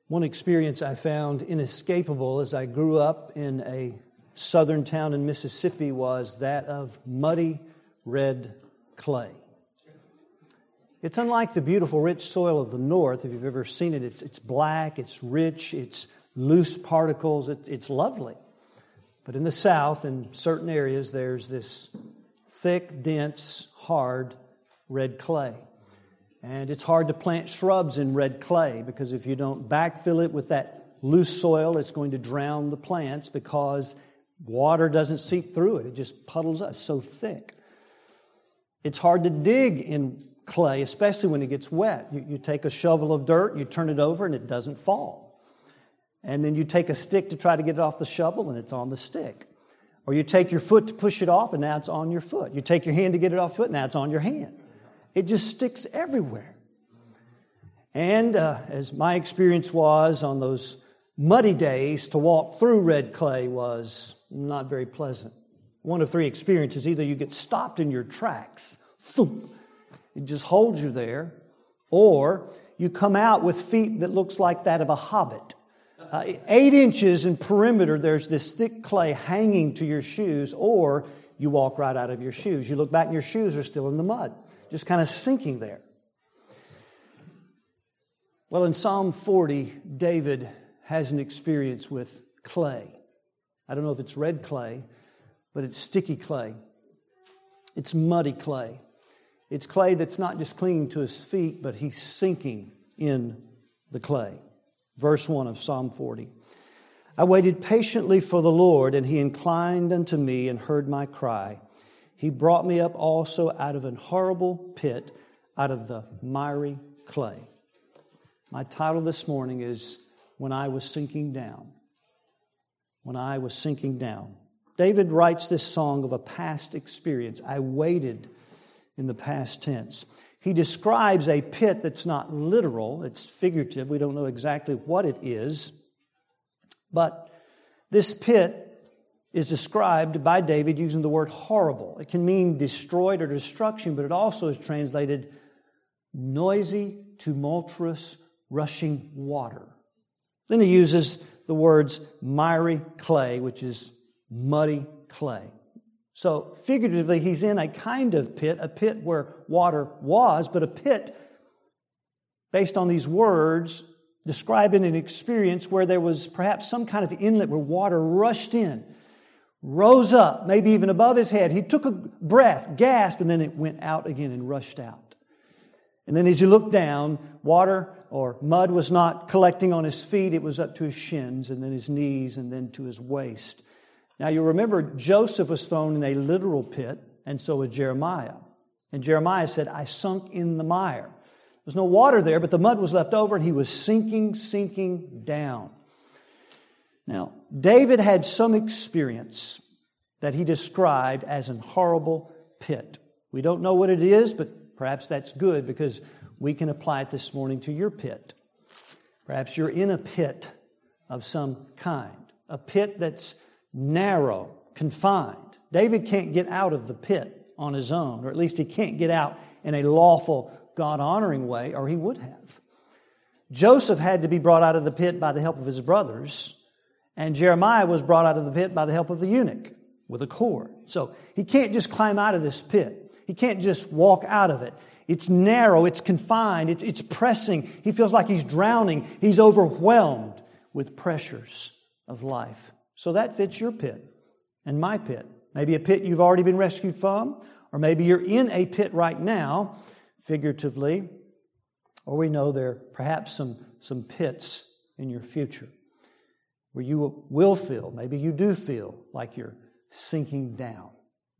One experience I found inescapable as I grew up in a southern town in Mississippi was that of muddy red clay. It's unlike the beautiful rich soil of the north. If you've ever seen it, it's black, it's rich, it's loose particles, it's lovely. But in the south, in certain areas, there's this thick, dense, hard red clay. And it's hard to plant shrubs in red clay because if you don't backfill it with that loose soil, it's going to drown the plants because water doesn't seep through it. It just puddles up. It's so thick. It's hard to dig in clay, especially when it gets wet. You take a shovel of dirt, you turn it over, and it doesn't fall. And then you take a stick to try to get it off the shovel, and it's on the stick. Or you take your foot to push it off, and now it's on your foot. You take your hand to get it off foot, now it's on your hand. It just sticks everywhere. And as my experience was on those muddy days, to walk through red clay was not very pleasant. One of three experiences: either you get stopped in your tracks, thump, it just holds you there, or you come out with feet that looks like that of a hobbit. 8 inches in perimeter, there's this thick clay hanging to your shoes, or you walk right out of your shoes. You look back and your shoes are still in the mud, just kind of sinking there. Well, in Psalm 40, David has an experience with clay. I don't know if it's red clay, but it's sticky clay. It's muddy clay. It's clay that's not just clinging to his feet, but he's sinking in the clay. Verse 1 of Psalm 40. I waited patiently for the Lord, and He inclined unto me and heard my cry. He brought me up also out of an horrible pit, out of the miry clay. My title this morning is When I Was Sinking Down. When I was sinking down. David writes this song of a past experience. I waited in the past tense. He describes a pit that's not literal, it's figurative. We don't know exactly what it is. But this pit is described by David using the word horrible. It can mean destroyed or destruction, but it also is translated noisy, tumultuous, rushing water. Then he uses the words miry clay, which is muddy clay. So figuratively, he's in a kind of pit, a pit where water was, but a pit, based on these words, describing an experience where there was perhaps some kind of inlet where water rushed in, rose up, maybe even above his head. He took a breath, gasped, and then it went out again and rushed out. And then as he looked down, water or mud was not collecting on his feet. It was up to his shins and then his knees and then to his waist. Now you remember Joseph was thrown in a literal pit, and so was Jeremiah. And Jeremiah said, I sunk in the mire. There's no water there, but the mud was left over and he was sinking down. Now, David had some experience that he described as an horrible pit. We don't know what it is, but perhaps that's good because we can apply it this morning to your pit. Perhaps you're in a pit of some kind, a pit that's narrow, confined. David can't get out of the pit on his own, or at least he can't get out in a lawful, God-honoring way, or he would have. Joseph had to be brought out of the pit by the help of his brothers, and Jeremiah was brought out of the pit by the help of the eunuch with a cord. So he can't just climb out of this pit. He can't just walk out of it. It's narrow, it's confined, it's pressing. He feels like he's drowning. He's overwhelmed with pressures of life. So that fits your pit and my pit. Maybe a pit you've already been rescued from, or maybe you're in a pit right now, figuratively, or we know there are perhaps some pits in your future where you will feel, maybe you do feel like you're sinking down.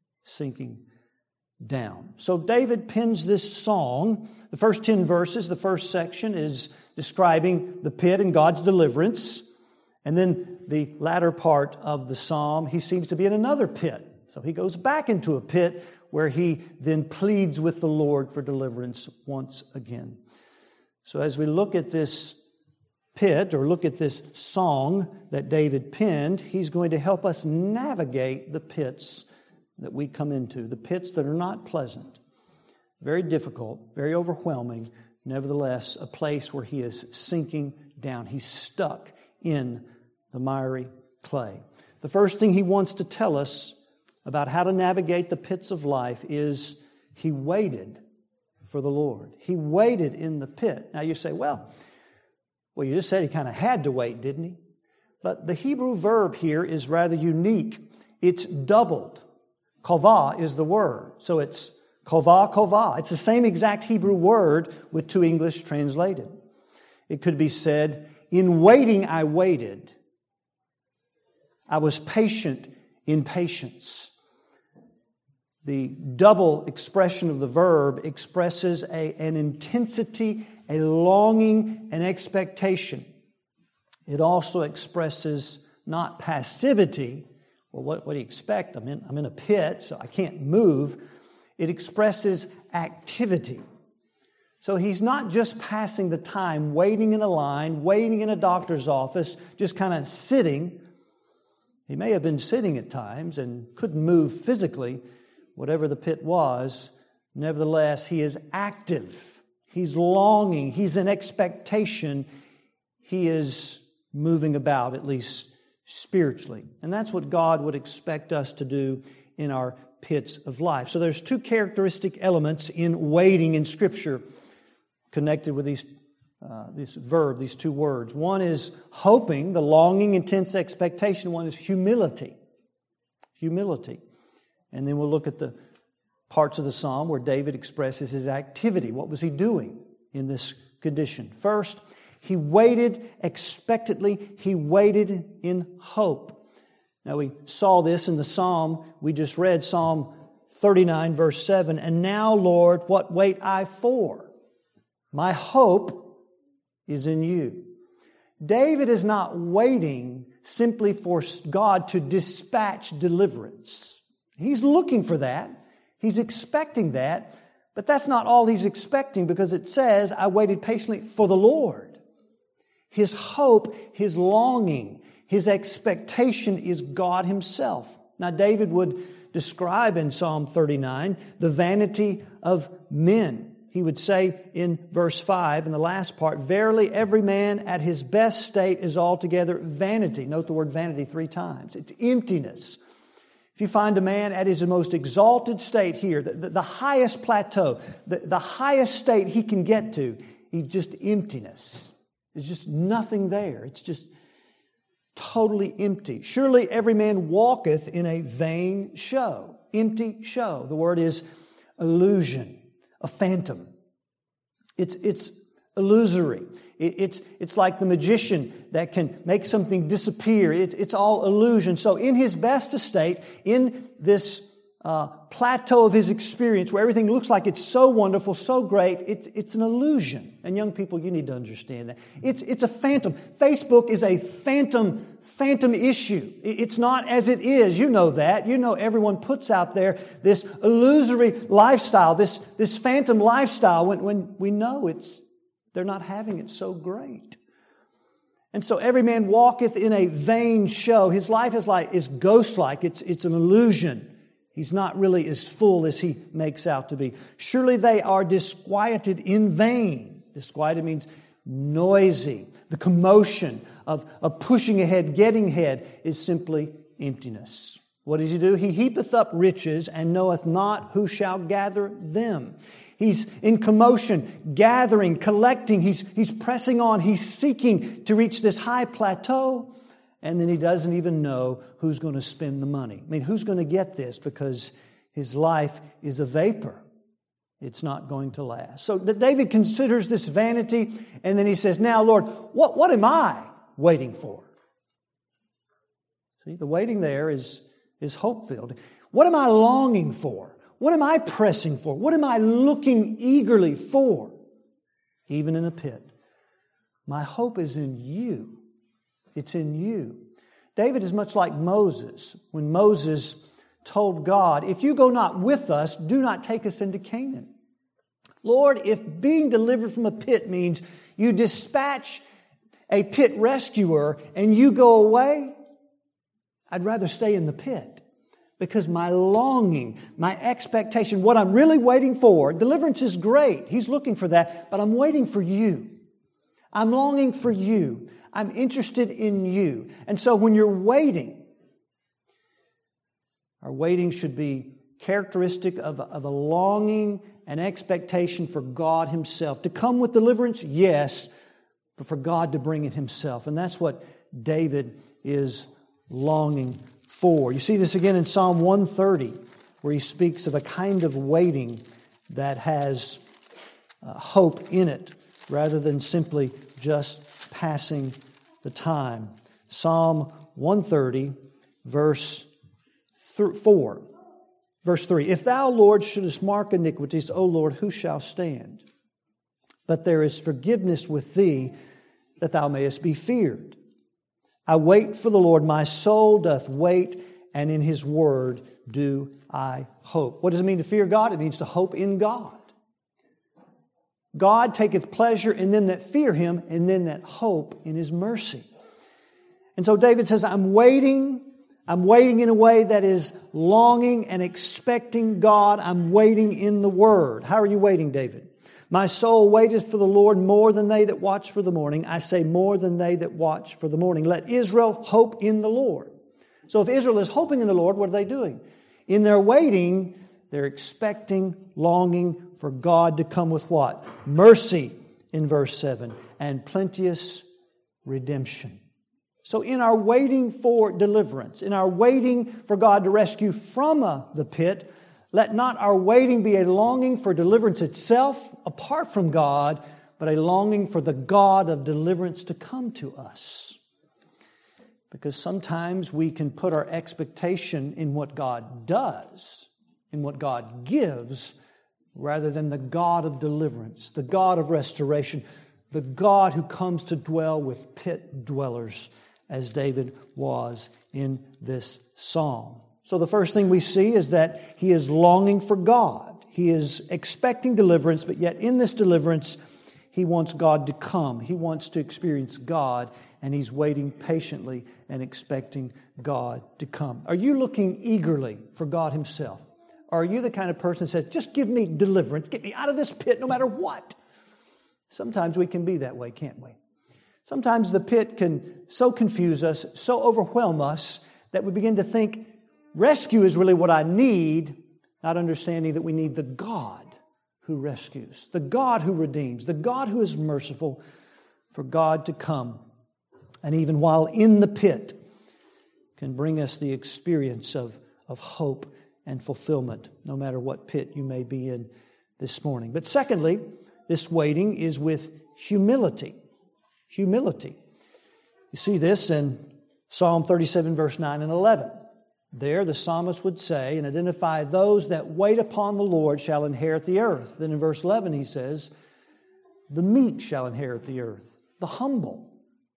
So David pens this song. The first 10 verses, the first section is describing the pit and God's deliverance. And then the latter part of the psalm, he seems to be in another pit. So he goes back into a pit where he then pleads with the Lord for deliverance once again. So as we look at this pit, or look at this song that David penned, he's going to help us navigate the pits that we come into, the pits that are not pleasant, very difficult, very overwhelming, nevertheless a place where he is sinking down. He's stuck in the miry clay. The first thing he wants to tell us about how to navigate the pits of life is he waited for the Lord. He waited in the pit. Now you say, well, you just said he kind of had to wait, didn't he? But the Hebrew verb here is rather unique. It's doubled. Kovah is the word. So it's kovah, kovah. It's the same exact Hebrew word with two English translated. It could be said, in waiting I waited. I was patient in patience. The double expression of the verb expresses an intensity, a longing, an expectation. It also expresses not passivity. Well, what do you expect? I'm in a pit, so I can't move. It expresses activity. So he's not just passing the time waiting in a line, waiting in a doctor's office, just kind of sitting. He may have been sitting at times and couldn't move physically, whatever the pit was. Nevertheless, he is active. He's longing. He's in expectation. He is moving about, at least spiritually. And that's what God would expect us to do in our pits of life. So there's two characteristic elements in waiting in Scripture connected with this verb, these two words. One is hoping, the longing, intense expectation. One is humility. Humility. And then we'll look at the parts of the psalm where David expresses his activity. What was he doing in this condition? First, he waited expectantly. He waited in hope. Now we saw this in the psalm we just read, Psalm 39, verse 7. And now, Lord, what wait I for? My hope is in you. David is not waiting simply for God to dispatch deliverance. He's looking for that. He's expecting that. But that's not all he's expecting, because it says, I waited patiently for the Lord. His hope, his longing, his expectation is God Himself. Now, David would describe in Psalm 39 the vanity of men. He would say in verse 5, in the last part, verily every man at his best state is altogether vanity. Note the word vanity 3 times. It's emptiness. If you find a man at his most exalted state here, the highest plateau, the highest state he can get to, he's just emptiness. There's just nothing there. It's just totally empty. Surely every man walketh in a vain show. Empty show. The word is illusion, a phantom. It's illusory. It's like the magician that can make something disappear. It's all illusion. So in his best estate, in this plateau of his experience where everything looks like it's so wonderful, so great, it's an illusion. And young people, you need to understand that. It's a phantom. Facebook is a phantom issue. It's not as it is. You know that. You know everyone puts out there this illusory lifestyle, this phantom lifestyle when we know they're not having it so great. And so every man walketh in a vain show. His life is ghost-like. It's an illusion. He's not really as full as he makes out to be. Surely they are disquieted in vain. Disquieted means noisy. The commotion of pushing ahead, getting ahead, is simply emptiness. What does he do? He heapeth up riches and knoweth not who shall gather them. He's in commotion, gathering, collecting. He's pressing on. He's seeking to reach this high plateau. And then he doesn't even know who's going to spend the money. I mean, who's going to get this? Because his life is a vapor. It's not going to last. So David considers this vanity, and then he says, now, Lord, what am I waiting for? See, the waiting there is hope-filled. What am I longing for? What am I pressing for? What am I looking eagerly for? Even in a pit. My hope is in you. It's in you. David is much like Moses. When Moses told God, if you go not with us, do not take us into Canaan. Lord, if being delivered from a pit means you dispatch a pit rescuer and you go away, I'd rather stay in the pit. Because my longing, my expectation, what I'm really waiting for, deliverance is great. He's looking for that, but I'm waiting for you. I'm longing for you. I'm interested in you. And so when you're waiting, our waiting should be characteristic of a longing and expectation for God Himself. To come with deliverance, yes, but for God to bring it Himself. And that's what David is longing for. You see this again in Psalm 130, where he speaks of a kind of waiting that has hope in it, rather than simply just passing the time. Psalm 130, verse 4. Verse 3, If thou, Lord, shouldest mark iniquities, O Lord, who shall stand? But there is forgiveness with Thee, that Thou mayest be feared. I wait for the Lord, my soul doth wait, and in His word do I hope. What does it mean to fear God? It means to hope in God. God taketh pleasure in them that fear Him, and them that hope in His mercy. And so David says, I'm waiting in a way that is longing and expecting God. I'm waiting in the Word. How are you waiting, David? My soul waiteth for the Lord more than they that watch for the morning. I say more than they that watch for the morning. Let Israel hope in the Lord. So if Israel is hoping in the Lord, what are they doing? In their waiting, they're expecting, longing for God to come with what? Mercy in verse 7 and plenteous redemption. So in our waiting for deliverance, in our waiting for God to rescue from the pit, let not our waiting be a longing for deliverance itself apart from God, but a longing for the God of deliverance to come to us. Because sometimes we can put our expectation in what God does, in what God gives, rather than the God of deliverance, the God of restoration, the God who comes to dwell with pit dwellers, as David was in this psalm. So the first thing we see is that he is longing for God. He is expecting deliverance, but yet in this deliverance, he wants God to come. He wants to experience God, and he's waiting patiently and expecting God to come. Are you looking eagerly for God Himself? Or are you the kind of person that says, just give me deliverance, get me out of this pit no matter what? Sometimes we can be that way, can't we? Sometimes the pit can so confuse us, so overwhelm us, that we begin to think rescue is really what I need, not understanding that we need the God who rescues, the God who redeems, the God who is merciful, for God to come. And even while in the pit, can bring us the experience of hope and fulfillment, no matter what pit you may be in this morning. But secondly, this waiting is with humility. Humility. You see this in Psalm 37, verse 9 and 11. There the psalmist would say and identify those that wait upon the Lord shall inherit the earth. Then in verse 11 he says, the meek shall inherit the earth, the humble.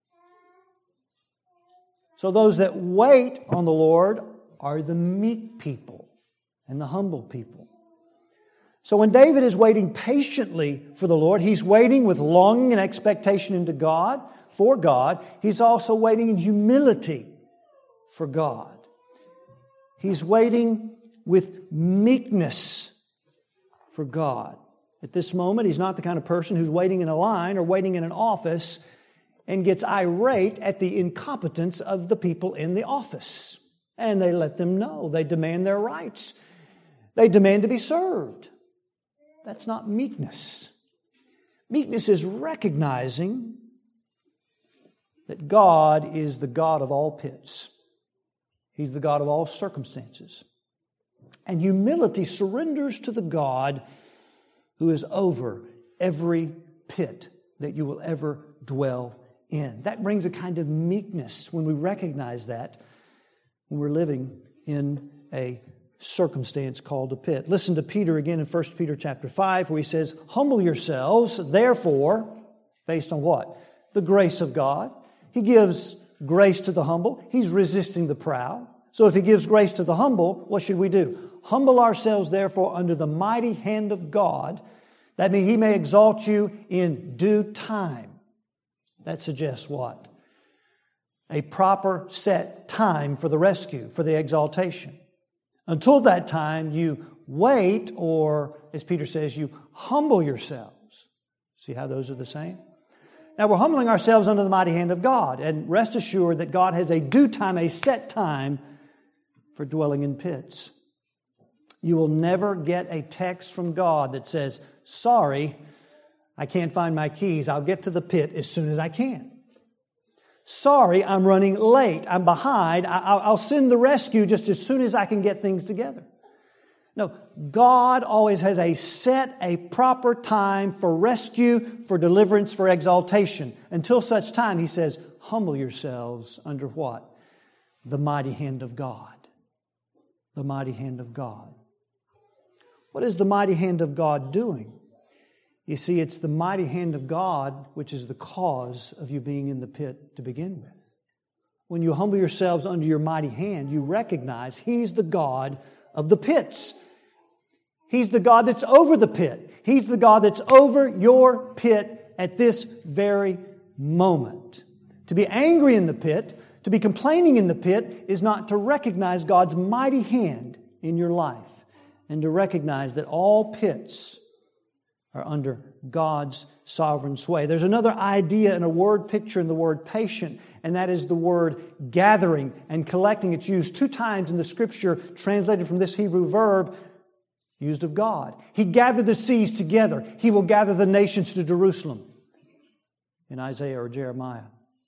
So those that wait on the Lord are the meek people and the humble people. So when David is waiting patiently for the Lord, he's waiting with longing and expectation into God, for God. He's also waiting in humility for God. He's waiting with meekness for God. At this moment, he's not the kind of person who's waiting in a line or waiting in an office and gets irate at the incompetence of the people in the office. And they let them know. They demand their rights. They demand to be served. That's not meekness. Meekness is recognizing that God is the God of all pits. He's the God of all circumstances. And humility surrenders to the God who is over every pit that you will ever dwell in. That brings a kind of meekness when we recognize that, when we're living in a circumstance called a pit. Listen to Peter again in 1 Peter chapter 5, where he says, humble yourselves, therefore, based on what? The grace of God. He gives grace to the humble. He's resisting the proud. So if He gives grace to the humble, what should we do? Humble ourselves, therefore, under the mighty hand of God, that He may exalt you in due time. That suggests what? A proper set time for the rescue, for the exaltation. Until that time, you wait, or, as Peter says, you humble yourselves. See how those are the same? Now we're humbling ourselves under the mighty hand of God, and rest assured that God has a due time, a set time for dwelling in pits. You will never get a text from God that says, sorry, I can't find my keys. I'll get to the pit as soon as I can. Sorry, I'm running late. I'm behind. I'll send the rescue just as soon as I can get things together. No, God always has a proper time for rescue, for deliverance, for exaltation. Until such time, He says, humble yourselves under what? The mighty hand of God. The mighty hand of God. What is the mighty hand of God doing? You see, it's the mighty hand of God which is the cause of you being in the pit to begin with. When you humble yourselves under your mighty hand, you recognize He's the God of the pits. He's the God that's over the pit. He's the God that's over your pit at this very moment. To be angry in the pit, to be complaining in the pit, is not to recognize God's mighty hand in your life and to recognize that all pits are under God's sovereign sway. There's another idea and a word picture in the word patient, and that is the word gathering and collecting. It's used 2 times in the Scripture, translated from this Hebrew verb, used of God. He gathered the seas together. He will gather the nations to Jerusalem in Isaiah or Jeremiah.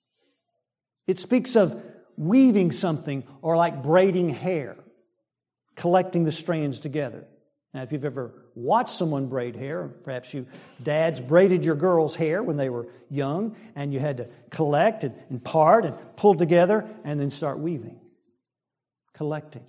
It speaks of weaving something or like braiding hair, collecting the strands together. Now, if you've ever watched someone braid hair, perhaps you dads braided your girls' hair when they were young, and you had to collect and part and pull together and then start weaving, collecting.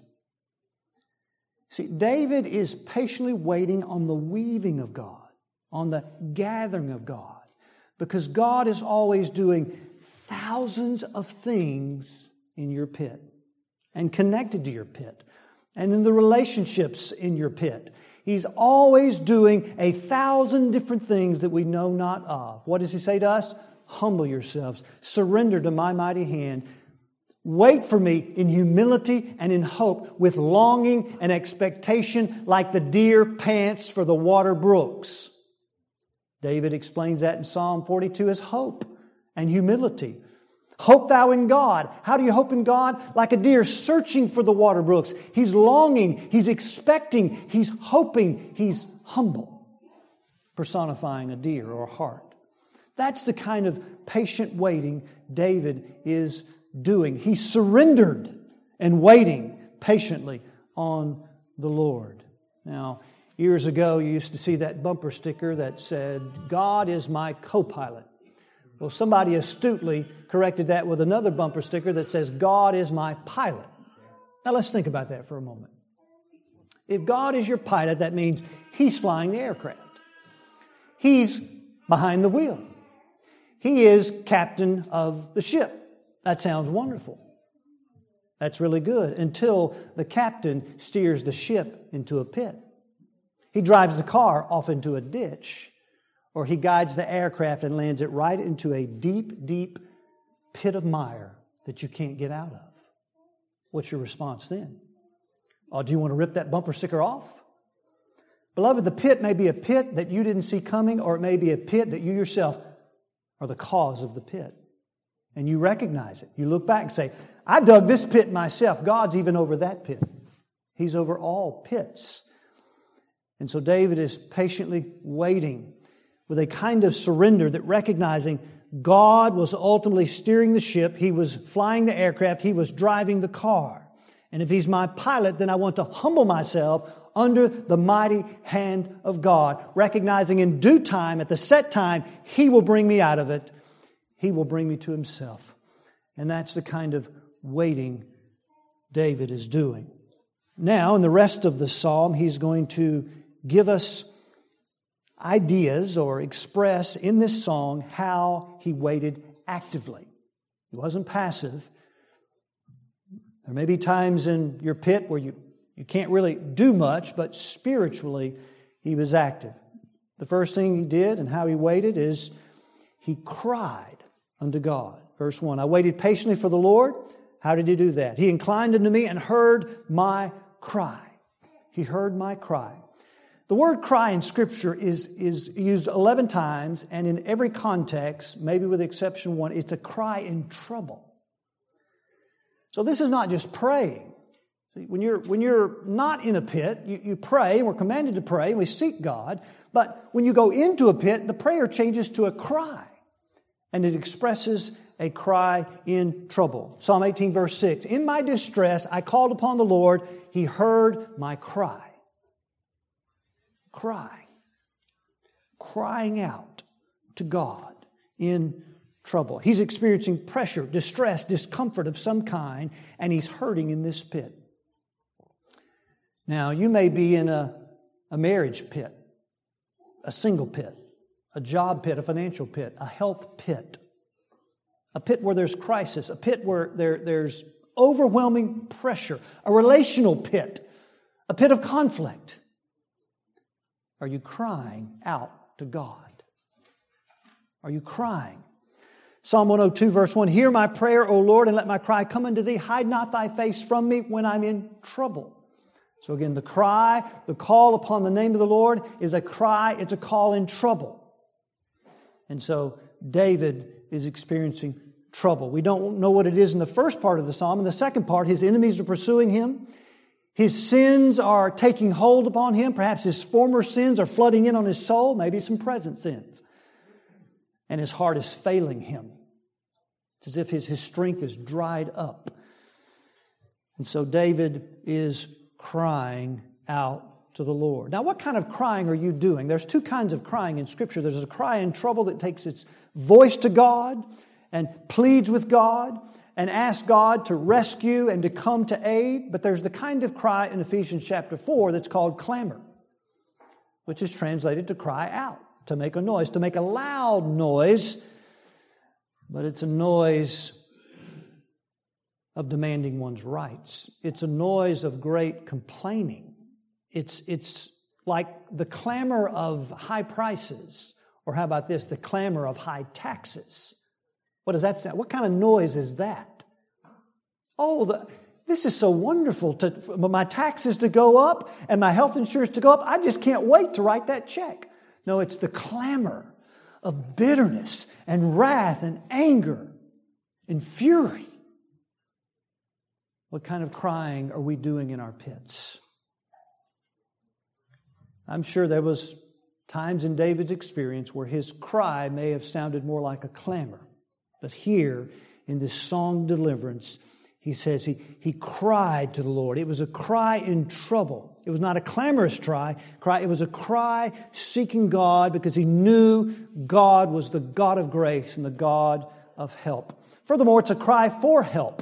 See, David is patiently waiting on the weaving of God, on the gathering of God, because God is always doing thousands of things in your pit and connected to your pit and in the relationships in your pit. He's always doing 1,000 different things that we know not of. What does He say to us? Humble yourselves. Surrender to my mighty hand. Wait for me in humility and in hope with longing and expectation like the deer pants for the water brooks. David explains that in Psalm 42 as hope and humility. Hope thou in God. How do you hope in God? Like a deer searching for the water brooks. He's longing, he's expecting, he's hoping, he's humble. Personifying a deer or a hart. That's the kind of patient waiting David is doing. He's surrendered and waiting patiently on the Lord. Now, years ago, you used to see that bumper sticker that said, God is my co-pilot. Well, somebody astutely corrected that with another bumper sticker that says, God is my pilot. Now let's think about that for a moment. If God is your pilot, that means He's flying the aircraft. He's behind the wheel. He is captain of the ship. That sounds wonderful. That's really good until the captain steers the ship into a pit. He drives the car off into a ditch. Or he guides the aircraft and lands it right into a deep, deep pit of mire that you can't get out of. What's your response then? Oh, do you want to rip that bumper sticker off? Beloved, the pit may be a pit that you didn't see coming, or it may be a pit that you yourself are the cause of the pit. And you recognize it. You look back and say, I dug this pit myself. God's even over that pit. He's over all pits. And so David is patiently waiting with a kind of surrender that recognizing God was ultimately steering the ship. He was flying the aircraft. He was driving the car. And if He's my pilot, then I want to humble myself under the mighty hand of God, recognizing in due time, at the set time, He will bring me out of it. He will bring me to Himself. And that's the kind of waiting David is doing. Now, in the rest of the psalm, he's going to give us ideas or express in this song how he waited actively. He wasn't passive. There may be times in your pit where you can't really do much, but spiritually he was active. The first thing he did and how he waited is he cried unto God. Verse 1, I waited patiently for the Lord. How did He do that? He inclined unto me and heard my cry. He heard my cry. The word cry in Scripture is used 11 times, and in every context, maybe with the exception of one, it's a cry in trouble. So this is not just praying. See, when you're not in a pit, you pray, and we're commanded to pray, and we seek God. But when you go into a pit, the prayer changes to a cry, and it expresses a cry in trouble. Psalm 18, verse 6, "In my distress I called upon the Lord. He heard my cry." Cry. Crying out to God in trouble. He's experiencing pressure, distress, discomfort of some kind, and he's hurting in this pit. Now, you may be in a marriage pit, a single pit, a job pit, a financial pit, a health pit, a pit where there's crisis, a pit where there's overwhelming pressure, a relational pit, a pit of conflict. Are you crying out to God? Are you crying? Psalm 102 verse 1, "Hear my prayer, O Lord, and let my cry come unto Thee. Hide not Thy face from me when I'm in trouble." So again, the cry, the call upon the name of the Lord is a cry, it's a call in trouble. And so David is experiencing trouble. We don't know what it is in the first part of the psalm. In the second part, his enemies are pursuing him. His sins are taking hold upon him. Perhaps his former sins are flooding in on his soul, maybe some present sins. And his heart is failing him. It's as if his strength is dried up. And so David is crying out to the Lord. Now, what kind of crying are you doing? There's two kinds of crying in Scripture. There's a cry in trouble that takes its voice to God and pleads with God and asks God to rescue and to come to aid. But there's the kind of cry in Ephesians chapter 4 that's called clamor, which is translated to cry out, to make a noise, to make a loud noise. But it's a noise of demanding one's rights. It's a noise of great complaining. It's like the clamor of high prices, or how about this, the clamor of high taxes. What does that sound? What kind of noise is that? Oh, this is so wonderful for my taxes to go up and my health insurance to go up. I just can't wait to write that check. No, it's the clamor of bitterness and wrath and anger and fury. What kind of crying are we doing in our pits? I'm sure there was times in David's experience where his cry may have sounded more like a clamor. But here, in this song deliverance, he says he cried to the Lord. It was a cry in trouble. It was not a clamorous cry. It was a cry seeking God because he knew God was the God of grace and the God of help. Furthermore, it's a cry for help.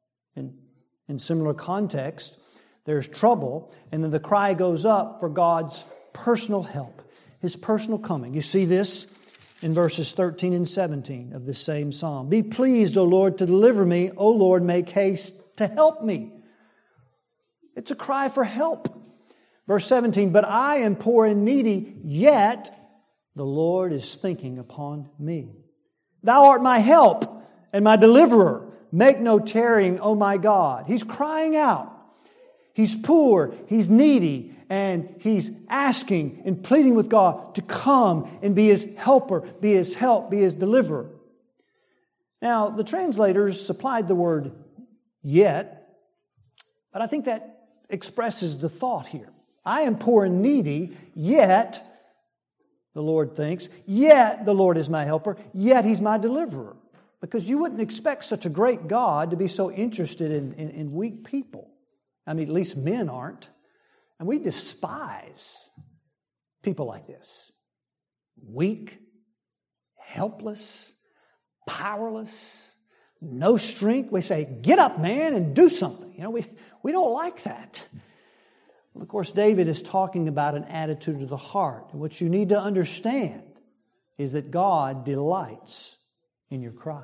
In similar context, there's trouble, and then the cry goes up for God's personal help, His personal coming. You see this in verses 13 and 17 of this same psalm. "Be pleased, O Lord, to deliver me. O Lord, make haste to help me." It's a cry for help. Verse 17, "But I am poor and needy, yet the Lord is thinking upon me. Thou art my help and my deliverer. Make no tarrying, O my God." He's crying out. He's poor, he's needy, and he's asking and pleading with God to come and be his helper, be his help, be his deliverer. Now, the translators supplied the word "yet," but I think that expresses the thought here. I am poor and needy, yet, the Lord thinks, yet the Lord is my helper, yet He's my deliverer. Because you wouldn't expect such a great God to be so interested in weak people. I mean, at least men aren't. And we despise people like this. Weak, helpless, powerless, no strength. We say, "Get up, man, and do something." You know, we don't like that. Well, of course, David is talking about an attitude of the heart. And what you need to understand is that God delights in your cry.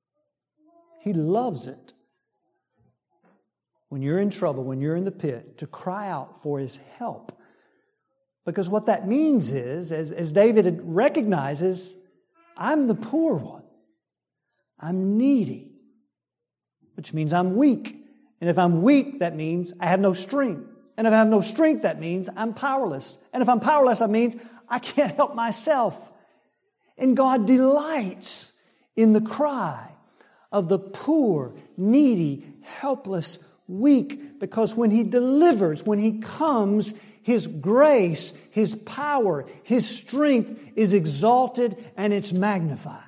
He loves it. When you're in trouble, when you're in the pit, to cry out for His help. Because what that means is, as David recognizes, I'm the poor one. I'm needy. Which means I'm weak. And if I'm weak, that means I have no strength. And if I have no strength, that means I'm powerless. And if I'm powerless, that means I can't help myself. And God delights in the cry of the poor, needy, helpless, weak, because when He delivers, when He comes, His grace, His power, His strength is exalted and it's magnified.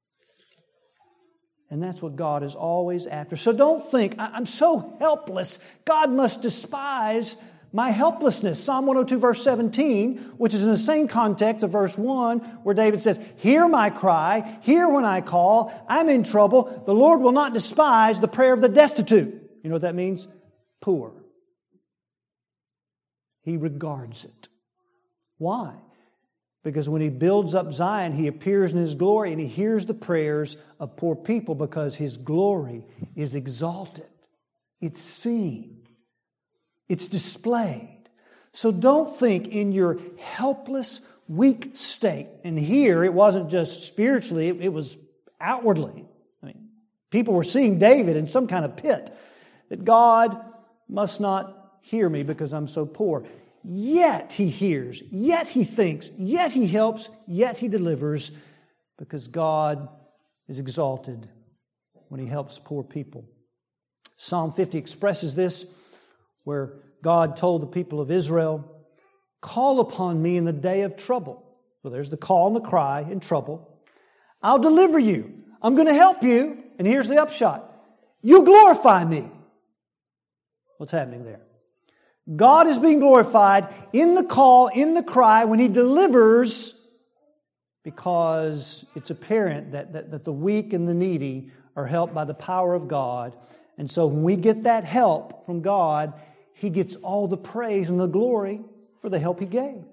And that's what God is always after. So don't think, I'm so helpless, God must despise my helplessness. Psalm 102 verse 17, which is in the same context of verse 1, where David says, hear my cry, hear when I call, I'm in trouble. The Lord will not despise the prayer of the destitute. You know what that means? Poor. He regards it. Why? Because when He builds up Zion, He appears in His glory and He hears the prayers of poor people because His glory is exalted. It's seen. It's displayed. So don't think in your helpless, weak state. And here, it wasn't just spiritually, it was outwardly. I mean, people were seeing David in some kind of pit. That God must not hear me because I'm so poor. Yet He hears, yet He thinks, yet He helps, yet He delivers, because God is exalted when He helps poor people. Psalm 50 expresses this, where God told the people of Israel, call upon me in the day of trouble. So there's the call and the cry in trouble. I'll deliver you. I'm going to help you. And here's the upshot. You'll glorify me. What's happening there? God is being glorified in the call, in the cry, when He delivers, because it's apparent that the weak and the needy are helped by the power of God. And so when we get that help from God, He gets all the praise and the glory for the help He gave.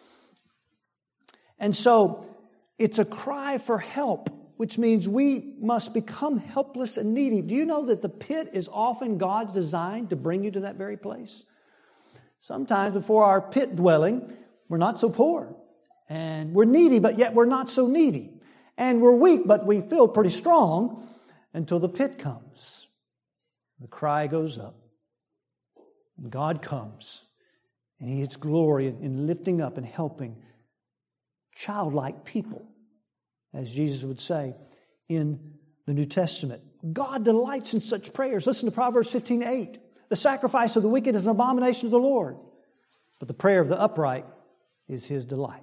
And so it's a cry for help, which means we must become helpless and needy. Do you know that the pit is often God's design to bring you to that very place? Sometimes before our pit dwelling, we're not so poor. And we're needy, but yet we're not so needy. And we're weak, but we feel pretty strong until the pit comes. The cry goes up. And God comes. And He gets glory in lifting up and helping childlike people, as Jesus would say in the New Testament. God delights in such prayers. Listen to Proverbs 15:8. The sacrifice of the wicked is an abomination to the Lord, but the prayer of the upright is His delight.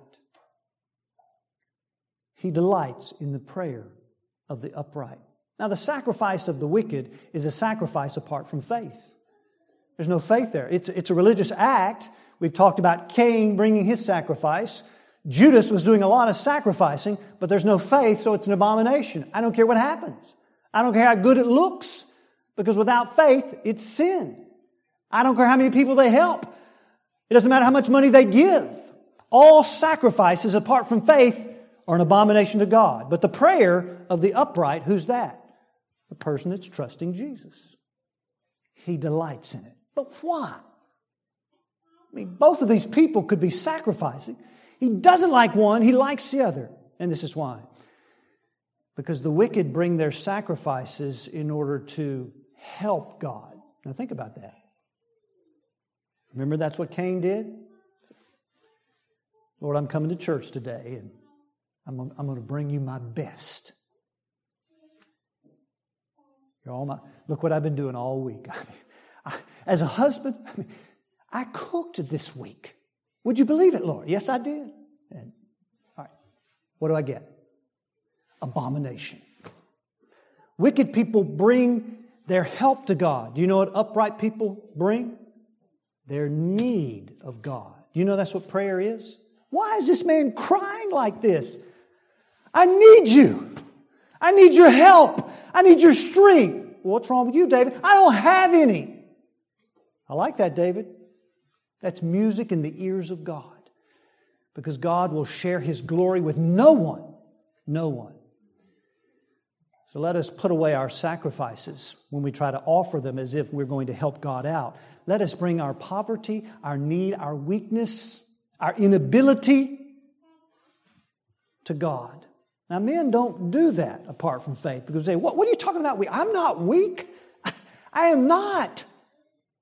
He delights in the prayer of the upright. Now, the sacrifice of the wicked is a sacrifice apart from faith. There's no faith there. It's a religious act. We've talked about Cain bringing his sacrifice. Judas was doing a lot of sacrificing, but there's no faith, so it's an abomination. I don't care what happens. I don't care how good it looks, because without faith, it's sin. I don't care how many people they help. It doesn't matter how much money they give. All sacrifices apart from faith are an abomination to God. But the prayer of the upright, who's that? The person that's trusting Jesus. He delights in it. But why? I mean, both of these people could be sacrificing. He doesn't like one, he likes the other. And this is why. Because the wicked bring their sacrifices in order to help God. Now think about that. Remember that's what Cain did? Lord, I'm coming to church today and I'm going to bring you my best. Look what I've been doing all week. As a husband, I cooked this week. Would you believe it, Lord? Yes, I did. And, all right, what do I get? Abomination. Wicked people bring their help to God. Do you know what upright people bring? Their need of God. Do you know that's what prayer is? Why is this man crying like this? I need you. I need your help. I need your strength. What's wrong with you, David? I don't have any. I like that, David. That's music in the ears of God. Because God will share His glory with no one. No one. So let us put away our sacrifices when we try to offer them as if we're going to help God out. Let us bring our poverty, our need, our weakness, our inability to God. Now, men don't do that apart from faith. Because they say, what are you talking about? I'm not weak. I am not.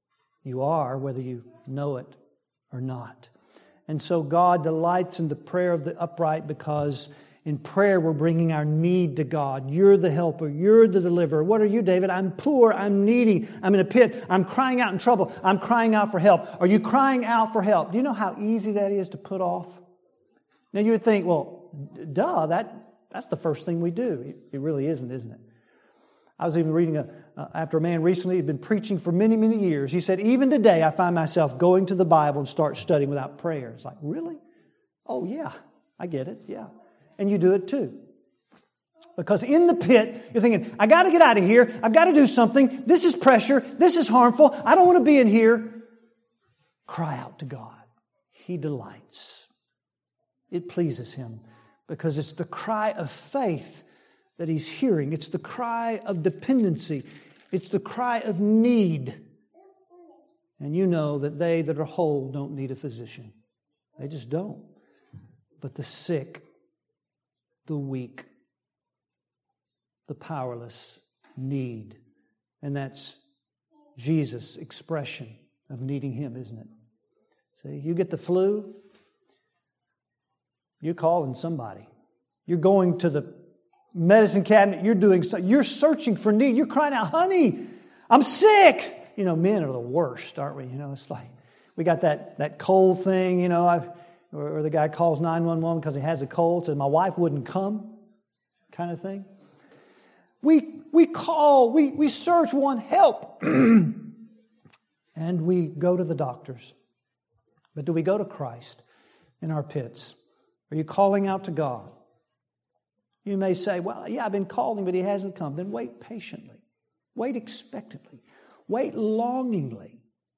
You are, whether you know it or not. And so God delights in the prayer of the upright because in prayer we're bringing our need to God. You're the helper. You're the deliverer. What are you, David? I'm poor. I'm needy. I'm in a pit. I'm crying out in trouble. I'm crying out for help. Are you crying out for help? Do you know how easy that is to put off? Now you would think, well, duh, that's the first thing we do. It really isn't it? I was even reading after a man recently who'd been preaching for many, many years. He said, even today I find myself going to the Bible and start studying without prayer. It's like, really? Oh, yeah, I get it, yeah. And you do it too. Because in the pit, you're thinking, I got to get out of here. I've got to do something. This is pressure. This is harmful. I don't want to be in here. Cry out to God. He delights. It pleases Him because it's the cry of faith that He's hearing. It's the cry of dependency. It's the cry of need. And you know that they that are whole don't need a physician. They just don't. But the sick, the weak, the powerless need. And that's Jesus' expression of needing Him, isn't it? See, you get the flu, you're calling somebody. You're going to the medicine cabinet, you're searching for need. You're crying out, honey, I'm sick. You know, men are the worst, aren't we? You know, it's like, we got that cold thing, you know, or the guy calls 911 because he has a cold, says, my wife wouldn't come, kind of thing. We call, we search, want help. And we go to the doctors. But do we go to Christ in our pits? Are you calling out to God? You may say, well, yeah, I've been calling, but He hasn't come. Then wait patiently. Wait expectantly. Wait longingly.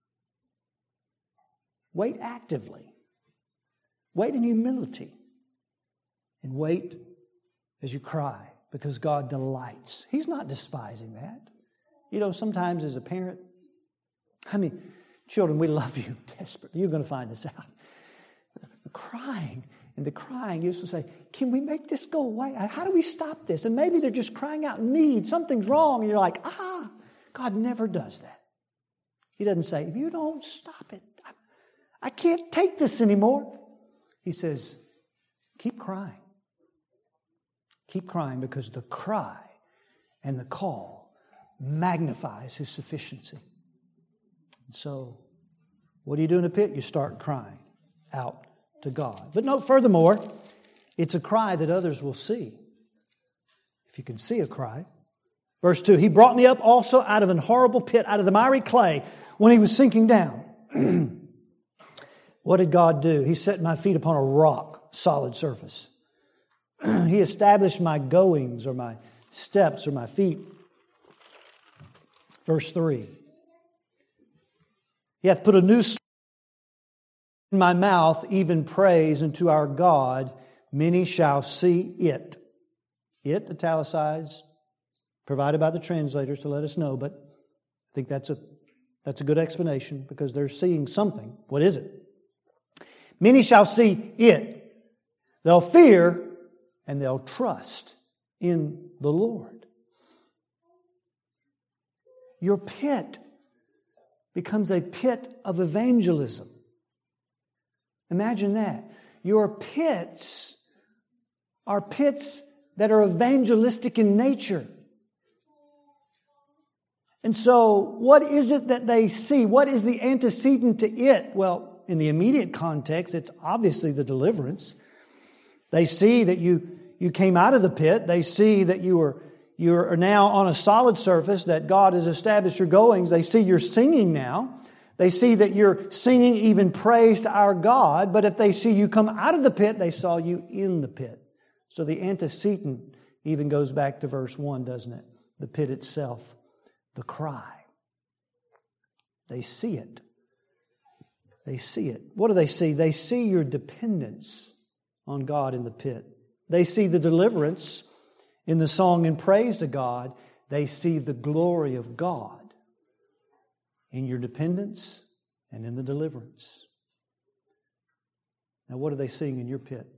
Wait actively. Wait in humility. And wait as you cry, because God delights. He's not despising that. You know, sometimes as a parent, children, we love you desperately. You're going to find this out. The crying used to say, can we make this go away? How do we stop this? And maybe they're just crying out need. Something's wrong. And you're like, God never does that. He doesn't say, if you don't stop it, I can't take this anymore. He says, keep crying. Keep crying, because the cry and the call magnifies His sufficiency. And so, what do you do in a pit? You start crying out to God. But no, furthermore, it's a cry that others will see. If you can see a cry. Verse 2, He brought me up also out of an horrible pit, out of the miry clay, when He was sinking down. What did God do? He set my feet upon a rock, solid surface. He established my goings, or my steps, or my feet. Verse 3. He hath put a new song in my mouth, even praise unto our God. Many shall see it. It, italicized, provided by the translators to let us know, but I think that's a good explanation, because they're seeing something. What is it? Many shall see it. They'll fear and they'll trust in the Lord. Your pit becomes a pit of evangelism. Imagine that. Your pits are pits that are evangelistic in nature. And so, what is it that they see? What is the antecedent to it? Well, in the immediate context, it's obviously the deliverance. They see that you came out of the pit. They see that you are now on a solid surface, that God has established your goings. They see you're singing now. They see that you're singing even praise to our God. But if they see you come out of the pit, they saw you in the pit. So the antecedent even goes back to verse 1, doesn't it? The pit itself, the cry. They see it. They see it. What do they see? They see your dependence on God in the pit. They see the deliverance in the song and praise to God. They see the glory of God in your dependence and in the deliverance. Now, what are they seeing in your pit?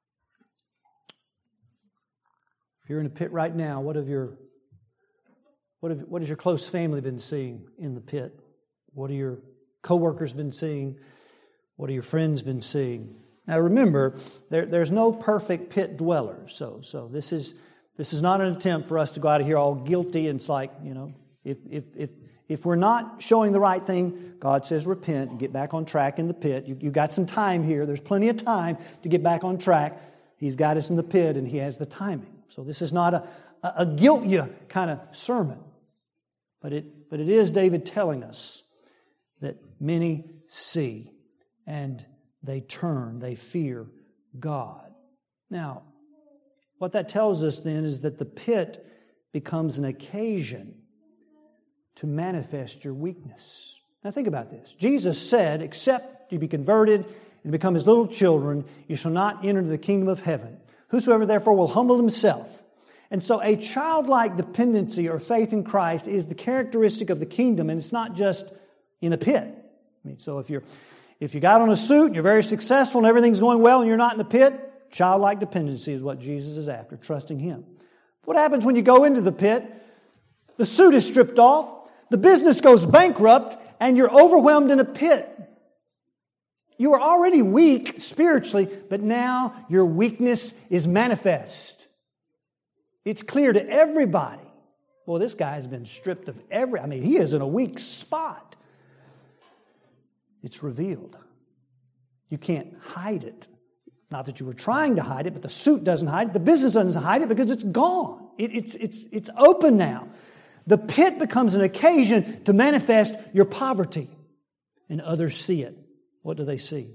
If you're in a pit right now, what of your What has your close family been seeing in the pit? What have your coworkers been seeing? What have your friends been seeing? Now remember, there's no perfect pit dweller. So this is not an attempt for us to go out of here all guilty and it's like, if we're not showing the right thing, God says repent and get back on track in the pit. You've got some time here. There's plenty of time to get back on track. He's got us in the pit and He has the timing. So this is not a guilt you kind of sermon. But it is David telling us that many see and they turn, they fear God. Now, what that tells us then is that the pit becomes an occasion to manifest your weakness. Now think about this. Jesus said, except you be converted and become His little children, you shall not enter into the kingdom of heaven. Whosoever therefore will humble himself. And so a childlike dependency or faith in Christ is the characteristic of the kingdom, and it's not just in a pit. I mean, so if you got on a suit and you're very successful and everything's going well and you're not in the pit, childlike dependency is what Jesus is after, trusting Him. What happens when you go into the pit? The suit is stripped off, the business goes bankrupt, and you're overwhelmed in a pit. You are already weak spiritually, but now your weakness is manifest. It's clear to everybody. Well, this guy's been stripped of he is in a weak spot. It's revealed. You can't hide it. Not that you were trying to hide it, but the suit doesn't hide it. The business doesn't hide it because it's gone. It's open now. The pit becomes an occasion to manifest your poverty, and others see it. What do they see?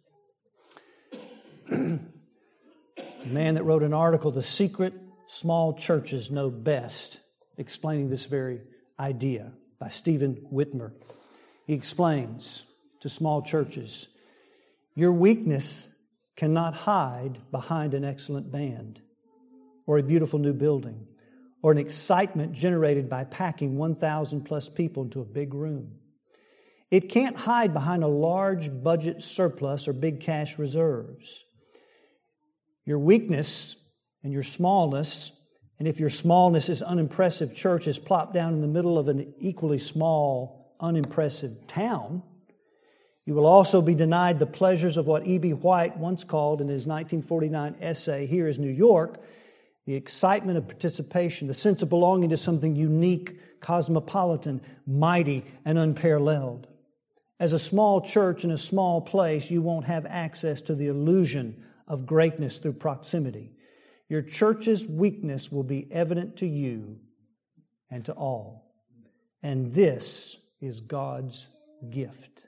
The man that wrote an article, The Secret Small Churches Know Best, explaining this very idea, by Stephen Whitmer. He explains to small churches, your weakness cannot hide behind an excellent band or a beautiful new building or an excitement generated by packing 1,000 plus people into a big room. It can't hide behind a large budget surplus or big cash reserves. Your weakness and your smallness, and if your smallness is unimpressive church is plopped down in the middle of an equally small, unimpressive town, you will also be denied the pleasures of what E.B. White once called in his 1949 essay, Here is New York, the excitement of participation, the sense of belonging to something unique, cosmopolitan, mighty, and unparalleled. As a small church in a small place, you won't have access to the illusion of greatness through proximity. Your church's weakness will be evident to you and to all. And this is God's gift.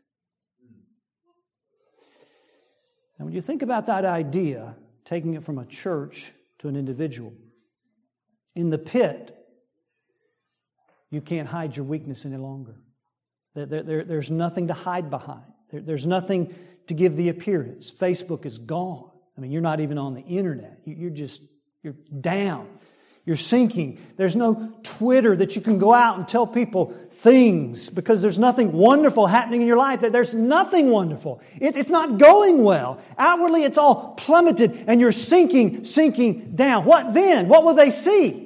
And when you think about that idea, taking it from a church to an individual, in the pit, you can't hide your weakness any longer. There's nothing to hide behind. There's nothing to give the appearance. Facebook is gone. I mean, you're not even on the internet. You're down. You're sinking. There's no Twitter that you can go out and tell people things because there's nothing wonderful happening in your life. There's nothing wonderful. It's not going well. Outwardly, it's all plummeted and you're sinking down. What then? What will they see?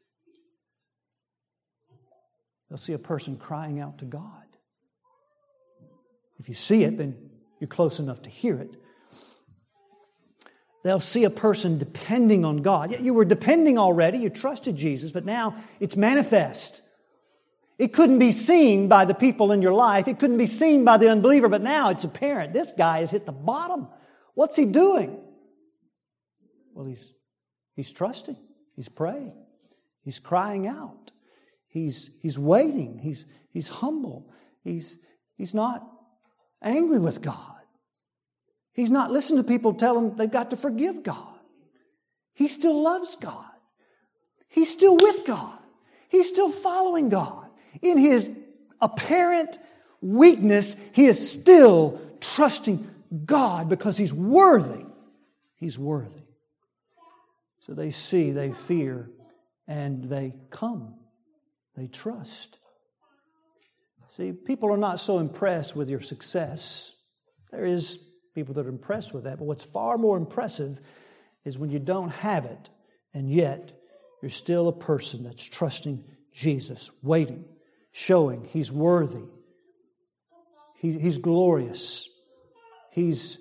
They'll see a person crying out to God. If you see it, then you're close enough to hear it. They'll see a person depending on God. You were depending already. You trusted Jesus, but now it's manifest. It couldn't be seen by the people in your life. It couldn't be seen by the unbeliever, but now it's apparent. This guy has hit the bottom. What's he doing? Well, he's trusting. He's praying. He's crying out. He's waiting. He's humble. He's not angry with God. He's not listening to people tell him they've got to forgive God. He still loves God. He's still with God. He's still following God. In his apparent weakness, he is still trusting God because he's worthy. He's worthy. So they see, they fear, and they come. They trust. See, people are not so impressed with your success. There is people that are impressed with that. But what's far more impressive is when you don't have it, and yet you're still a person that's trusting Jesus, waiting, showing He's worthy. He's glorious. He's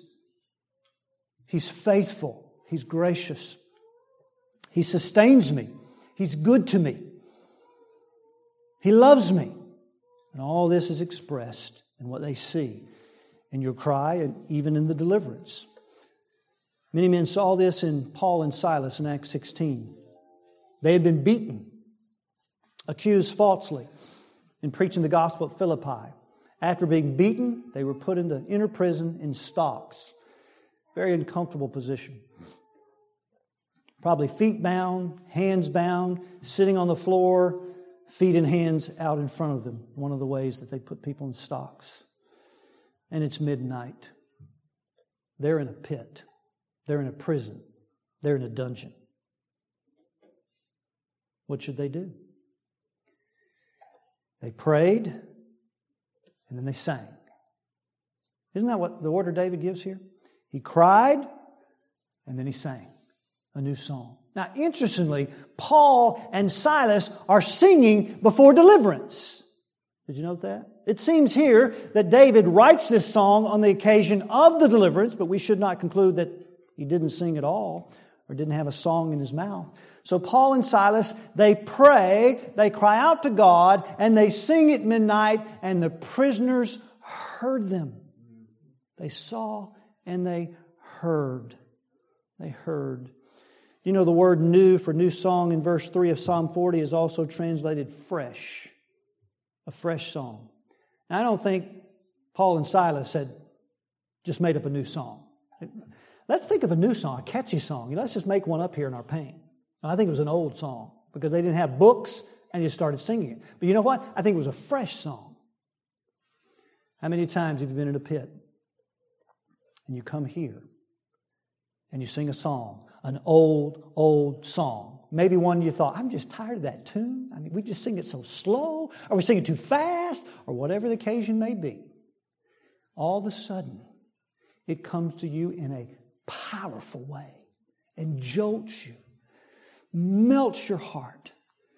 faithful. He's gracious. He sustains me. He's good to me. He loves me. And all this is expressed in what they see in your cry and even in the deliverance. Many men saw this in Paul and Silas in Acts 16. They had been beaten, accused falsely in preaching the gospel at Philippi. After being beaten, they were put into inner prison in stocks. Very uncomfortable position. Probably feet bound, hands bound, sitting on the floor, feet and hands out in front of them. One of the ways that they put people in stocks. And it's midnight. They're in a pit. They're in a prison. They're in a dungeon. What should they do? They prayed, and then they sang. Isn't that what the order David gives here? He cried, and then he sang a new song. Now, interestingly, Paul and Silas are singing before deliverance. Did you note that? It seems here that David writes this song on the occasion of the deliverance, but we should not conclude that he didn't sing at all or didn't have a song in his mouth. So Paul and Silas, they pray, they cry out to God, and they sing at midnight, and the prisoners heard them. They saw and they heard. They heard. You know, the word new for new song in verse 3 of Psalm 40 is also translated fresh. A fresh song. Now, I don't think Paul and Silas had just made up a new song. Let's think of a new song, a catchy song. Let's just make one up here in our pain. I think it was an old song because they didn't have books and just started singing it. But you know what? I think it was a fresh song. How many times have you been in a pit and you come here and you sing a song, an old song? Maybe one you thought, I'm just tired of that tune. I mean, we just sing it so slow, or we sing it too fast, or whatever the occasion may be. All of a sudden, it comes to you in a powerful way and jolts you, melts your heart.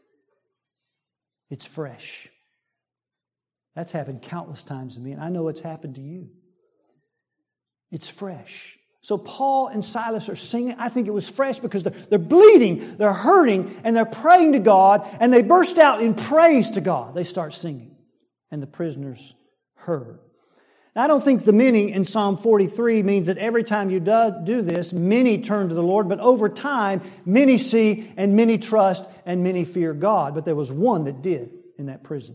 It's fresh. That's happened countless times to me, and I know it's happened to you. It's fresh. So Paul and Silas are singing. I think it was fresh because they're bleeding, they're hurting, and they're praying to God, and they burst out in praise to God. They start singing, and the prisoners heard. Now, I don't think the many in Psalm 43 means that every time you do this, many turn to the Lord, but over time, many see and many trust and many fear God. But there was one that did in that prison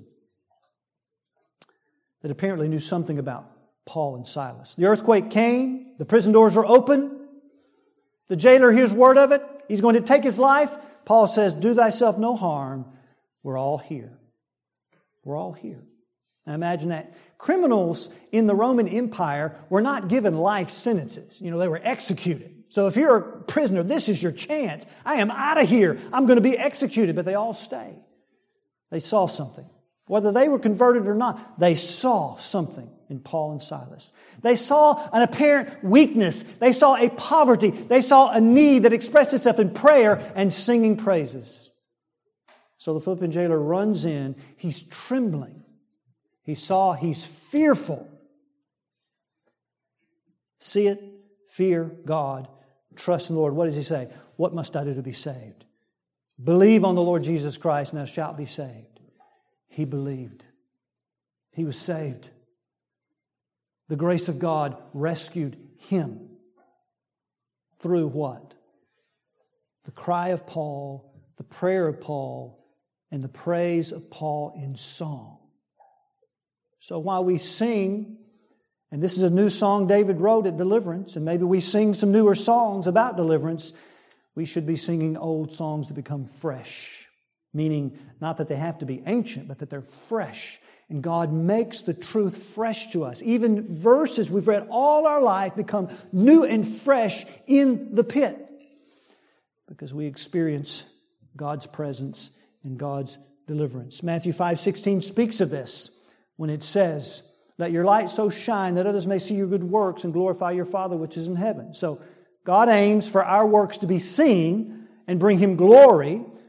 that apparently knew something about Paul and Silas. The earthquake came. The prison doors were open. The jailer hears word of it. He's going to take his life. Paul says, do thyself no harm. We're all here. We're all here. Now imagine that. Criminals in the Roman Empire were not given life sentences. You know, they were executed. So if you're a prisoner, this is your chance. I am out of here. I'm going to be executed. But they all stay. They saw something. Whether they were converted or not, they saw something in Paul and Silas. They saw an apparent weakness. They saw a poverty. They saw a need that expressed itself in prayer and singing praises. So the Philippian jailer runs in. He's trembling. He's fearful. See it, fear God, trust in the Lord. What does he say? What must I do to be saved? Believe on the Lord Jesus Christ and thou shalt be saved. He believed. He was saved. The grace of God rescued him. Through what? The cry of Paul, the prayer of Paul, and the praise of Paul in song. So while we sing, and this is a new song David wrote at deliverance, and maybe we sing some newer songs about deliverance, we should be singing old songs that become fresh. Meaning, not that they have to be ancient, but that they're fresh. And God makes the truth fresh to us. Even verses we've read all our life become new and fresh in the pit. Because we experience God's presence and God's deliverance. Matthew 5:16 speaks of this when it says, let your light so shine that others may see your good works and glorify your Father which is in heaven. So God aims for our works to be seen and bring Him glory.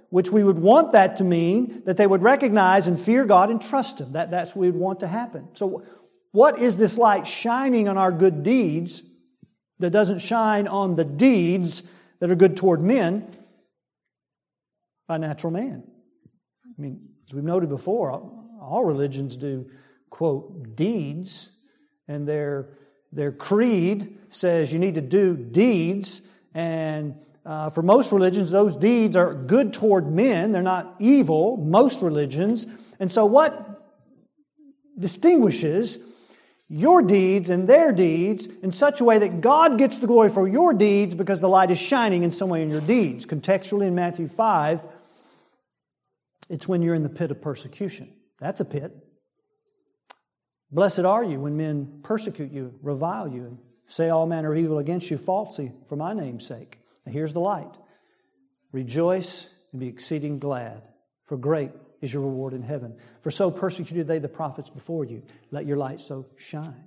which we would want that to mean that they would recognize and fear God and trust Him. That's what we would want to happen. So what is this light shining on our good deeds that doesn't shine on the deeds that are good toward men by natural man? I mean, as we've noted before, all religions do, quote, deeds, and their creed says you need to do deeds, and for most religions, those deeds are good toward men. They're not evil, most religions. And so what distinguishes your deeds and their deeds in such a way that God gets the glory for your deeds because the light is shining in some way in your deeds? Contextually in Matthew 5, it's when you're in the pit of persecution. That's a pit. Blessed are you when men persecute you, revile you, and say all manner of evil against you falsely for my name's sake. Now here's the light. Rejoice and be exceeding glad, for great is your reward in heaven. For so persecuted they the prophets before you. Let your light so shine.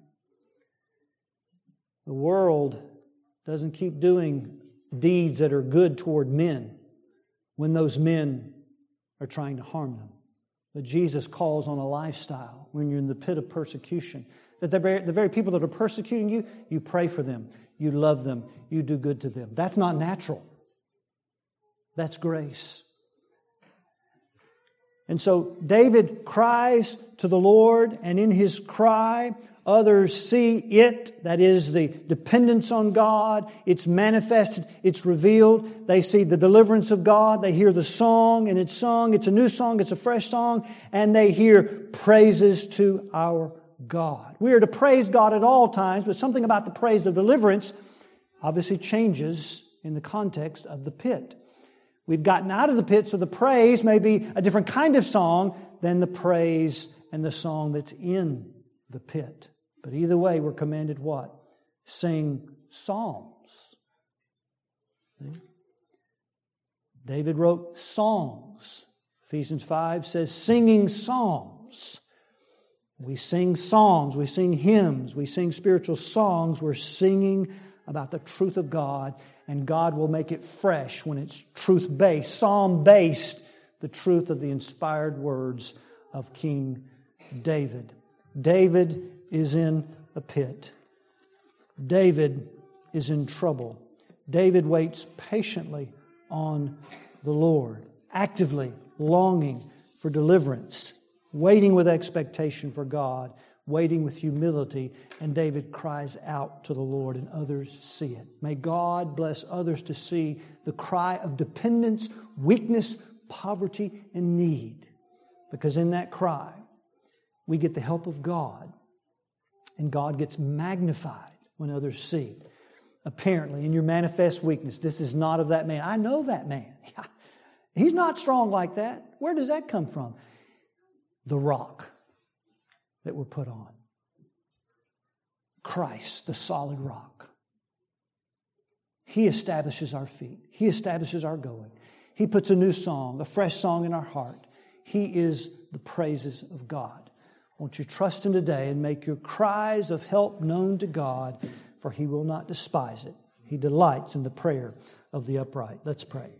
The world doesn't keep doing deeds that are good toward men when those men are trying to harm them. But Jesus calls on a lifestyle when you're in the pit of persecution. That the very people that are persecuting you, you pray for them, you love them, you do good to them. That's not natural. That's grace. And so David cries to the Lord, and in his cry, others see it. That is the dependence on God. It's manifested. It's revealed. They see the deliverance of God. They hear the song, and it's sung. It's a new song. It's a fresh song. And they hear praises to our God. We are to praise God at all times, but something about the praise of deliverance obviously changes in the context of the pit. We've gotten out of the pit, so the praise may be a different kind of song than the praise and the song that's in the pit. But either way, we're commanded what? Sing psalms. David wrote songs. Ephesians 5 says singing psalms. We sing songs, we sing hymns, we sing spiritual songs. We're singing about the truth of God, and God will make it fresh when it's truth-based, psalm-based, the truth of the inspired words of King David. David is in a pit. David is in trouble. David waits patiently on the Lord, actively longing for deliverance, waiting with expectation for God, waiting with humility, and David cries out to the Lord, and others see it. May God bless others to see the cry of dependence, weakness, poverty, and need, because in that cry, we get the help of God, and God gets magnified when others see. Apparently, in your manifest weakness, this is not of that man. I know that man. He's not strong like that. Where does that come from? The rock that we're put on. Christ, the solid rock. He establishes our feet. He establishes our going. He puts a new song, a fresh song in our heart. He is the praises of God. Won't you trust Him today and make your cries of help known to God, for He will not despise it. He delights in the prayer of the upright. Let's pray.